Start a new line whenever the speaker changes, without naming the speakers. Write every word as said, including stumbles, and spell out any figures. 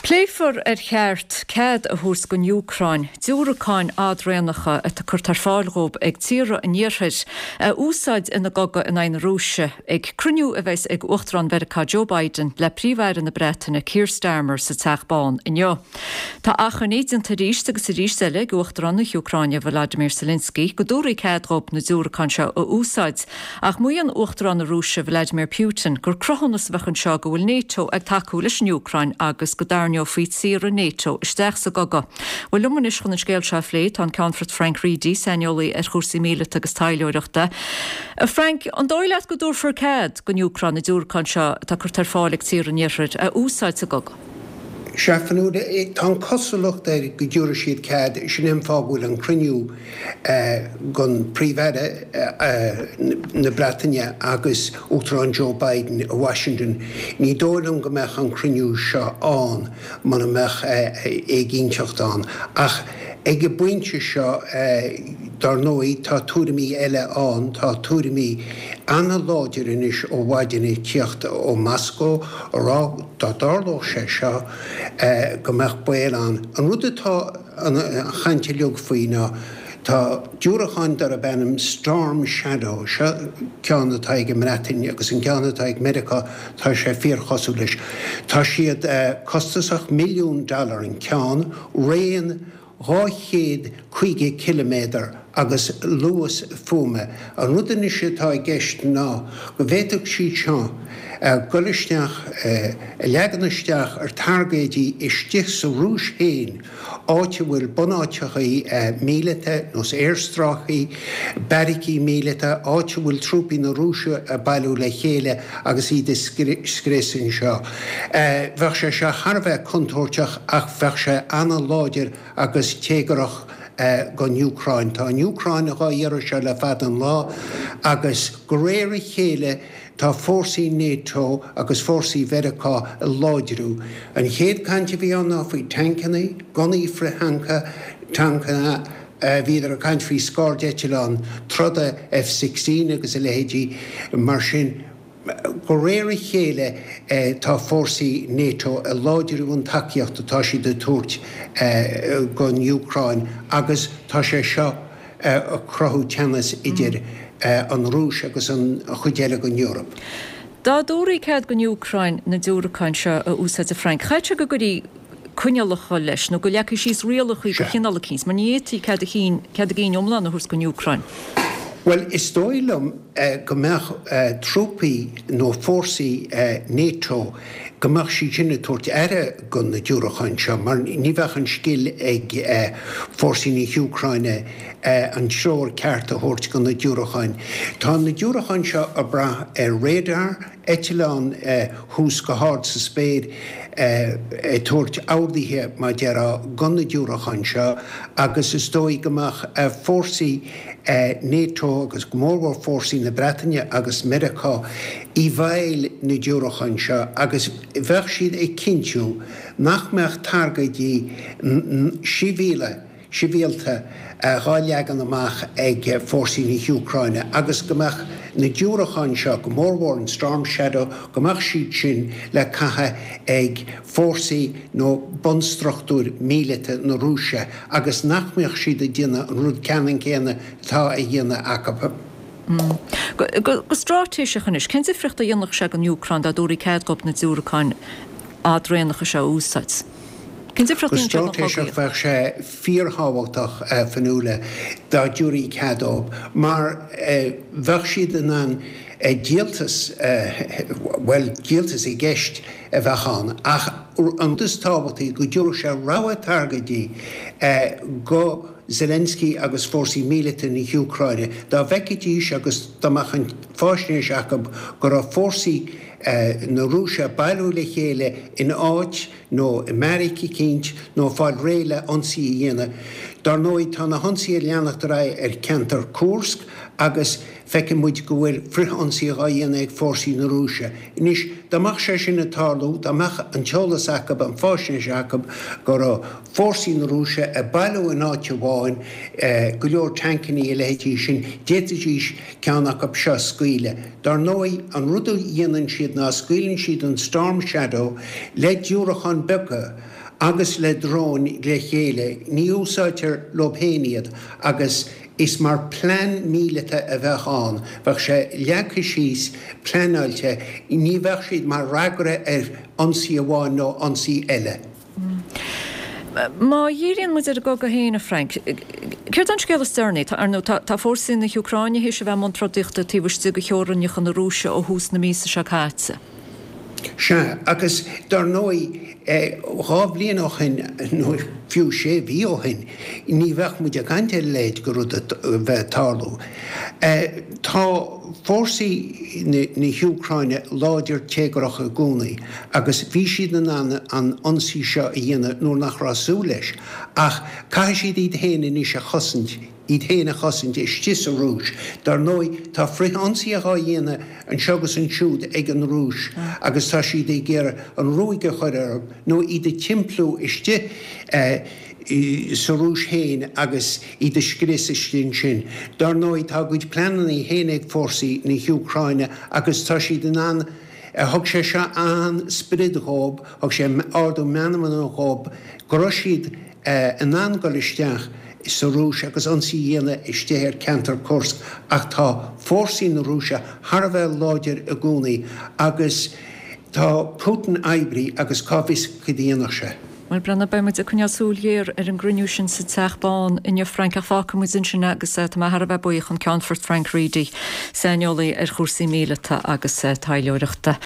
Pléifar ar cheart cad a thuas gon Ucrain, dúracáin ádréanacha a chur tar fáilrób ag tíre an níorthid a úsáid ina gaga in ein rúise ag cruniú a bheits ag Uachtarán Mheiriceá Joe Biden le príomhhair na Breataine Keir Starmer sa teachbán inniu. Tá achan éidirn ríist agus ríiste le Uachtarán na Ucraine Volodymyr Zelensky go dúraí cadrób na dúracáin seo a úsáid ach muíon Uachtarán na Rúise Vladimir Putin gur crochonnas bhechan seo go bhfuil NATO ag taú leis an Ucrain agus go darne faoi tíre NATO isteach sa gaga. Bhfuil lumanis chun an scéil se phléit an Confort Frank Reedy seniolaí ar chósaí míle agus taileoireachta. Frank, an dóileat go dúr for cad gon Ucrain na dúracáin seo tá gur tar fáilig tíre an níorthid a úsáid sa gaga.
Seafanúda tá cosúlacht ar go dúra siad cad sin imfábhfuil an cruniú gon príomhheire na Breataine agus Uachtarán Joe Biden a Washington. Ní dóilm go meach an cruniú seo an man a meach ag ionteachtán. Ach ag go buinte seo dar nóí tá túramí eile an, tá túramí anna láidir inis ó bhaideanna tíochta ó Mascó rá tá darló sé seo go meach bail an. An rud atá an chainte leog faoine tá dúracháin dar a bennim Storm Shadow se ceanna taig go Breataine agus an ceanna taig Mheiriceá tá sé fíor chosú leis. Tá siad costasach milliún dollar an ceann réon ráchéad chuige kilométer agus luas fume. An rudan is tá gist ná go bhéiteach sí seo golisteach leganisteach ar targéidí isteach sa rúis héin áte bhfuil bunátechaí mílete nos airstrachaí baricí mílete áte bhfuil trúpi na rúise a bailú le chéile agus iad scrésin seo. Bheith sé se Harbheith contúirteach ach bheith sé anna láidir agus tégarach Uh, gon Ucrain. Tá an Ucrain a dhéar se le fad an lá agus go réir chéile tá fórsaí NATO agus fórsaí Mheiriceá a láidirú. An chéad cante bhí an faoi tancanna, gonaí frehanca, tancanna híidir a cant faoi scádeitián troda F sixteen agus a lehéidí mar sin go réir chéile tá fórsaí NATO a láidirú an takeíocht atá si de túirt gon Ucrain agus tá sé seo a crothú teannas idir an Rúis agus an chuidéile gon Eorop.
Dá dúraí cad gon Ucrain na dúracáin seo a úsáid a Frank. Chaite go gurí cuinealacha leis nó go leacha síos rialachaí go chinalachís, mar níétí cad a gén omlan na thuas gon Ucrain.
Well, is dóilm uh, go meach uh, trúpaí nó fórsaí uh, NATO go meach sí sinna tuairt aire gon na dúracháin seo, mar ní bheachan scil ag uh, fórsaí na Ucraine uh, an seoir ceart a thuirt gon na dúracháin. Tá na dúracháin seo a bra ar radar, Etilán uh, hús go háard sa spéad uh, tuairt ádaithe má deará gon na dúracháin seo agus is dói go meach uh, fórsaí Uh, NATO agus gomórhar fórsaí na Breataine agus Mheiriceá i bhail na dúracháin seo agus bheith siad ag cintiú nach meach targaidí sibhiale sibhialta gáileagan amach ag fórsaí na Ucraine agus go meach na dúracháin seo go mórhar an Storm Shadow go meach siad sin le cathe ag fórsaí nó bunstruchtúr mílete na Rúise agus nach meach siad a dhéine an rud ceann céanna tá a dhéine acapa.
Go strátéisechan is, cén sa friocht a dhéanach se an Ucrain a dúraí cad gop na dúracáin ádréanacha se úsáid?
Strátéiseach bheith sé fíorthábhachtach fanúla dá dúraí cadób, mar bheith siad an an díaltas, well, díaltas i gceist a bheitán, ach an dus tábhachtaí go dúr sé ráha targadí go Zelensky agus fórsaí mílite na Ucraine, dá bheicitís agus dámachchan fáisnéis acab gur a fórsaí na Rúise bailú le chéile in áit nó America cinint nó fáil réile ansaí dhéana. Dar nóid tá na honsaí leannach ra ar Cantar Kursk agus feice muid go bhfuil frithionsaí a dhéana ag fórsaí na Rúise. Inis dáach sé sin na tarlú, dáach an teolalas Jacob an fáisina Jacob go ra fórsaí na Rúise a bailú in áte bháin go leor tancaní i leití sin déitidís ceannach ab seo scuile. Dar nóid an rudú dhéanaan siad ná scuilann siad an Storm Shadow le dúrachan becha agus le drón le chéile, ní úsáitir lobhéiniad agus is mar plan mílete a bheith an, bheith sé leacha síos planáilte ní bheith siad mar ragra ar ansaí amháin nó ansaí eile.
Má dhéiríonn mu ar go go héana Frank. Ceirt an scéal stearna ar nó tá fórsaí na Ucráine hí se bheith man trodíochta tíbhaiste go teoranneach an na Rúise ó hús na mísa se cáte.
Se agus dar nóid rá blianachin nó fiú sé bhíohin, ní bheith muid a gante leid go rud bheith tarlú. Tá fórsaí na Ucráine láidir tégarach a gúnaí, agus bhí siad an an ansaí seo a dhéana nó nach rasú leis, ach cai siad iad héana ní se chosint iad héana chosint is tí a rúis. Dar nóid tá frithionsaí a dhéana an segus an siúd ag an rúis, agus tá siad é ggéire an rúige chuir nó iad a timplú istí sa rúis héin agus iad a scrísistín sin. Dar nóid tá gúid plananaí héana ag fórsaí na Ucráine agus tá siad an an thug sé se an spiridhób, thug sé ardú menaman an hób, go siad an an goilisteach sa Rúis agus ansaí dhéana istéir Cantar Kursk ach tá fórsaí na Rúise thar bheith láidir a gúnaí agus tá Putin eibrí agus cábhís go dtíanach sé.
Well brenna be muid a cunneasúléir ar an gruniú sin sa teachbán in Frank a fáca mu sin agus tá har bheith buoch an Ceanfort Frank Reedy Sainolaí ar chósaí míleta agus taileoireachta.